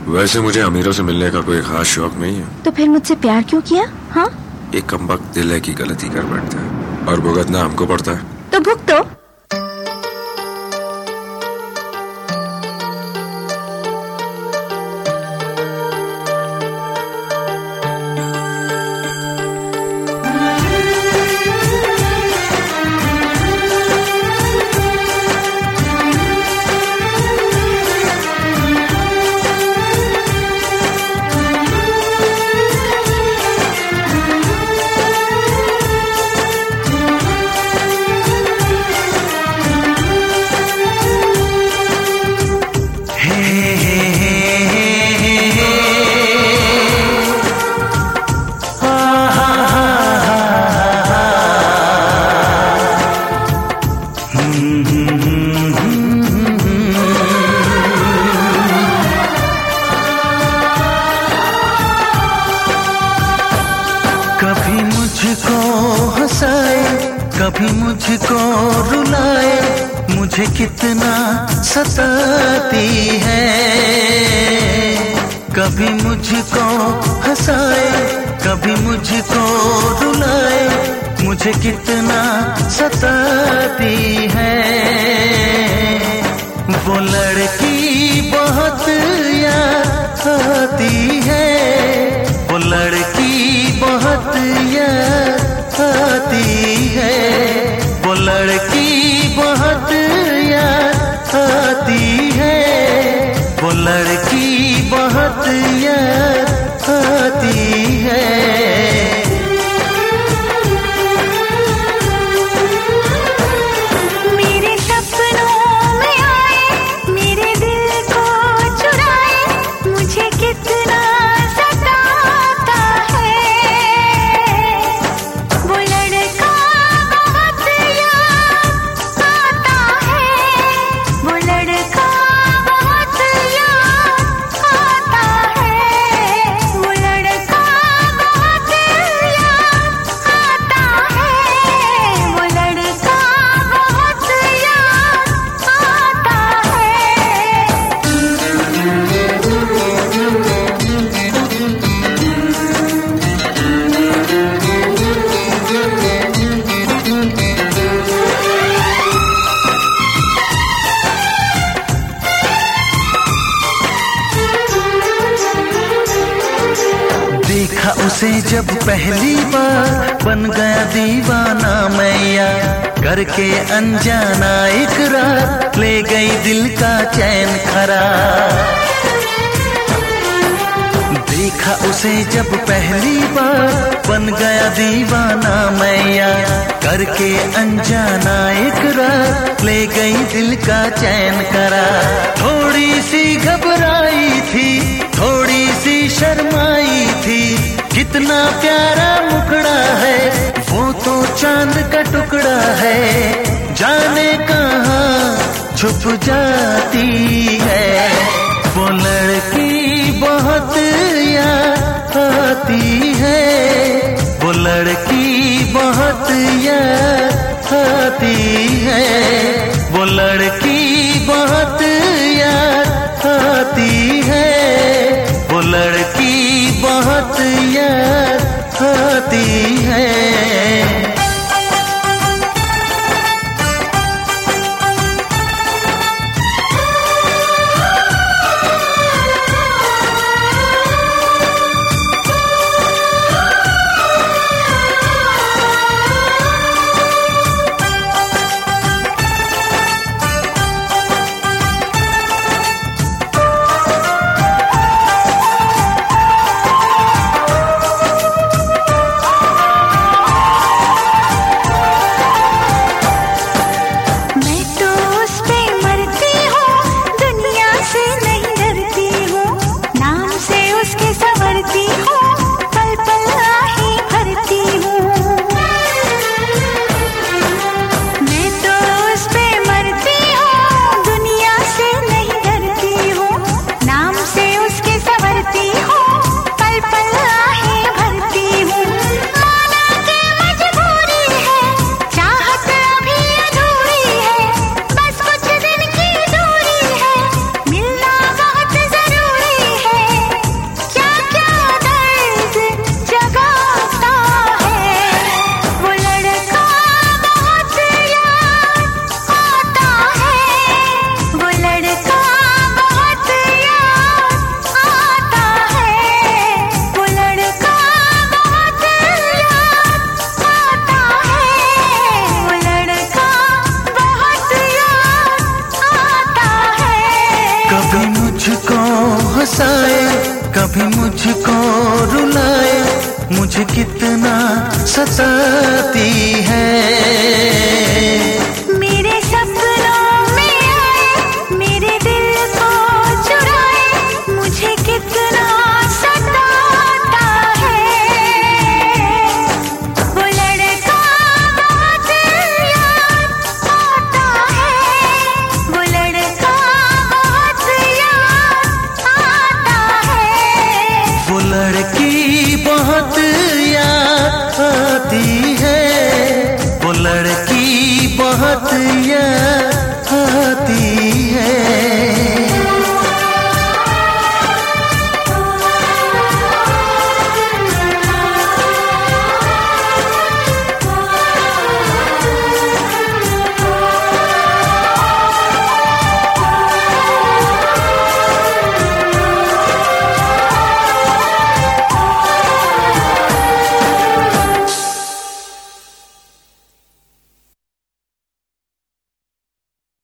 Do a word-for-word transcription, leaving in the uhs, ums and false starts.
वैसे मुझे अमीरों से मिलने का कोई खास शौक नहीं है। तो फिर मुझसे प्यार क्यों किया? हाँ, एक कमबख्त दिल है की गलती कर बैठता है और भुगतना हमको पड़ता है। तो भुगतो। कभी मुझको हंसाए, कभी मुझको रुलाए, मुझे कितना सताती है। कभी मुझको हंसाए, कभी मुझको रुलाए, मुझे कितना सताती है। वो लड़की बहुत याद आती है, वो लड़की बहुत याद आती है, वो लड़की बहुत याद आती है, वो लड़की बहुत याद आती है। देखा उसे जब पहली बार, बन गया दीवाना मैया, करके अनजाना इकरार, ले गई दिल का चैन करार। देखा उसे जब पहली बार, बन गया दीवाना मैया, करके अनजाना इकरार, ले गई दिल का चैन करार। थोड़ी सी घबराई थी, थोड़ी सी शर्माई थी, कितना प्यारा मुखड़ा है, वो तो चांद का टुकड़ा है, जाने कहाँ छुप जाती है। वो लड़की बहुत याद आती है, वो लड़की बहुत याद आती है, वो लड़की बहुत याद आती है, वो लड़की बहुत याद आती है। हंसाए, कभी मुझको रुलाए, मुझे कितना सताए।